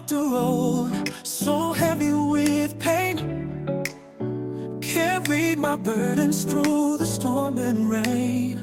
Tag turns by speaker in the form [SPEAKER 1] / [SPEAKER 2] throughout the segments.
[SPEAKER 1] walked a road so heavy with pain, carried my burdens through the storm and rain.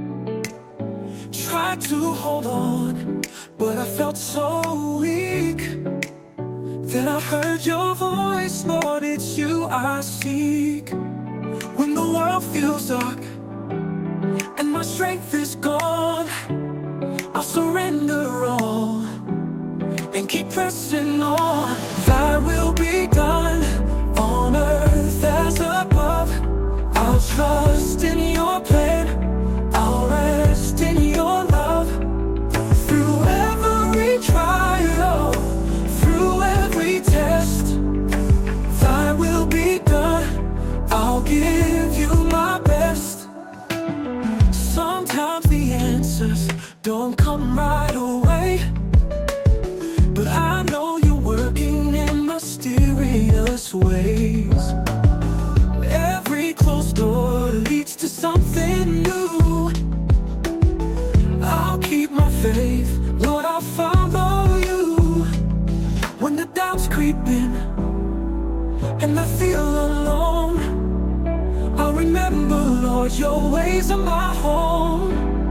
[SPEAKER 1] Tried to hold on, but I felt so weak. Then I heard your voice, Lord, it's you I seek. When the world feels dark and my strength is gone, I'll surrender all and keep pressing on. Thy will be done on earth as above. I'll trust in your plan, I'll rest in your love. Through every trial, through every test, thy will be done, I'll give you my best. Sometimes the answers don't come right away, but I know you're working in mysterious ways. Every closed door leads to something new. I'll keep my faith, Lord, I'll follow you. When the doubts creep in and I feel alone, I'll remember, Lord, your ways are my home.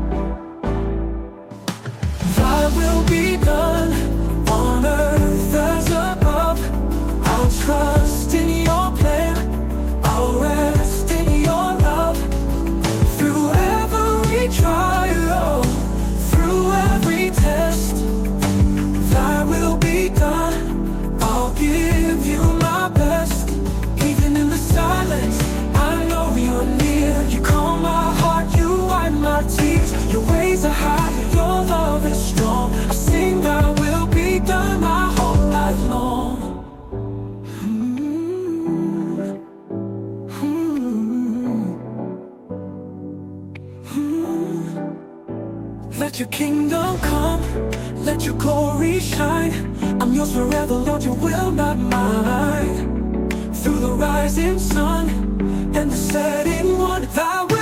[SPEAKER 1] Thy will be done on earth as above. I'll trust in your plan, I'll rest in your love. Through every trial, through every test, thy will be done, I'll give you my best. Even in the silence, I know you're near. You calm my heart, you wipe my tears. Your ways are high, your love is strong. I sing thy will be done my whole life long. Let your kingdom come, let your glory shine. I'm yours forever, Lord, your will, not mine. Through the rising sun and the setting one, thy